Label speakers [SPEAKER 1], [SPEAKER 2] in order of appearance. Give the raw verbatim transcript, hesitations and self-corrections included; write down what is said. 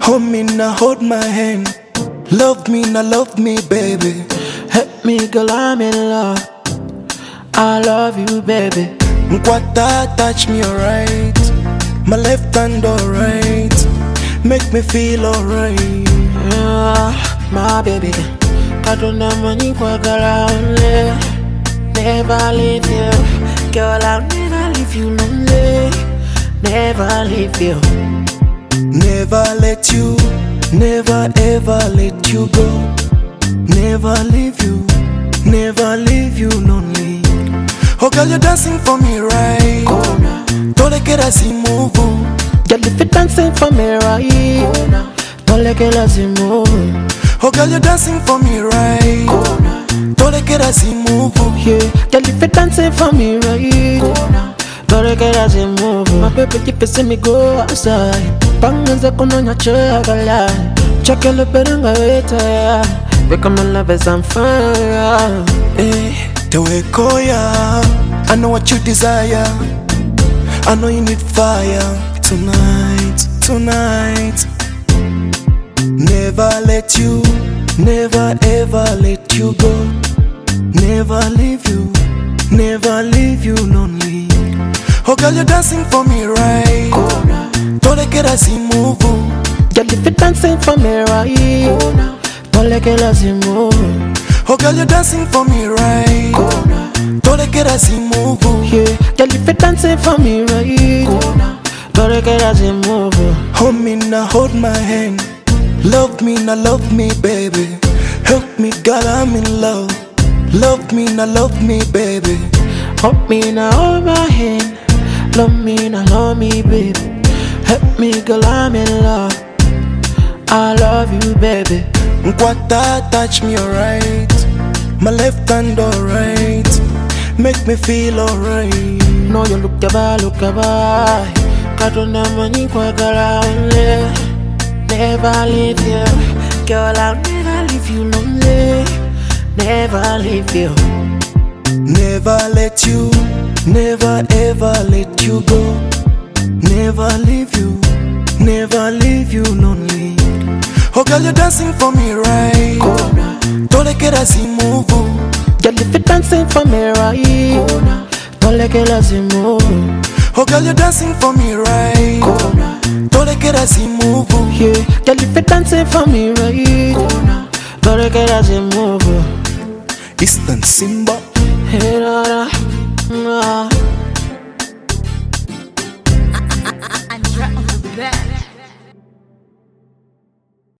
[SPEAKER 1] Hold me now, hold my hand. Love me now, love me, baby.
[SPEAKER 2] Help me, girl, I'm in love. I love you, baby.
[SPEAKER 1] Nkwata, touch me alright. My left hand alright. Make me feel alright.
[SPEAKER 2] Yeah, my baby. Kaduna money kwa only. Never leave you. Girl, I'll never leave you lonely. Never leave you.
[SPEAKER 1] Never let you, never ever let you go. Never leave you, never leave you lonely. Oh girl, you're dancing for me right.
[SPEAKER 2] Go now.
[SPEAKER 1] Don't let it as you move.
[SPEAKER 2] Girl, if you're dancing for me right. Go now. Don't let it as you move.
[SPEAKER 1] Oh girl, you're dancing for me right.
[SPEAKER 2] Go now.
[SPEAKER 1] Don't let it as you move.
[SPEAKER 2] Yeah, girl, if you're dancing for me right. Go now. Don't let it as you move. My baby, if you see me go outside. Panganza kunonya chagala. Check your lip and go wait. Become my love is on fire.
[SPEAKER 1] Hey, the way koya. I know what you desire. I know you need fire. Tonight, tonight. Never let you, never ever let you go. Never leave you, never leave you lonely. Oh girl, you're dancing for me right.
[SPEAKER 2] Go now.
[SPEAKER 1] Don't let it as you move.
[SPEAKER 2] Girl, if you're dancing for me right. Go now. Don't let it as you move.
[SPEAKER 1] Oh girl, you're dancing for me right.
[SPEAKER 2] Go now.
[SPEAKER 1] Don't let it as you move.
[SPEAKER 2] Yeah, girl, if you're dancing for me right. Go now. Don't let it as you move.
[SPEAKER 1] Hold me now, hold my hand. Love me now, love me, baby. Help me, God, I'm in love. Love me now, love me, baby.
[SPEAKER 2] Hold me now, hold my hand. Love me now, love me, baby. Help me, girl, I'm in love. I love you, baby.
[SPEAKER 1] Nkwata, touch me alright. My left hand alright. Make me feel alright.
[SPEAKER 2] No, you look about, look about. Kaduna money kwa only. Never leave you. Girl, I'll never leave you lonely. Never leave you.
[SPEAKER 1] Never let you, never ever let you go. Never leave you, never leave you lonely. Oh girl, you're dancing for me right.
[SPEAKER 2] Go now.
[SPEAKER 1] Don't let it as you move.
[SPEAKER 2] Girl, if you're dancing for me right. Go now. Don't let it as you move.
[SPEAKER 1] Oh girl, you're dancing for me right.
[SPEAKER 2] Go now.
[SPEAKER 1] Don't let it as you move.
[SPEAKER 2] Yeah, girl, if you're dancing for me right. Go now. Don't let it as you move.
[SPEAKER 1] Eastern Simba.
[SPEAKER 2] Hey, nah, nah, nah.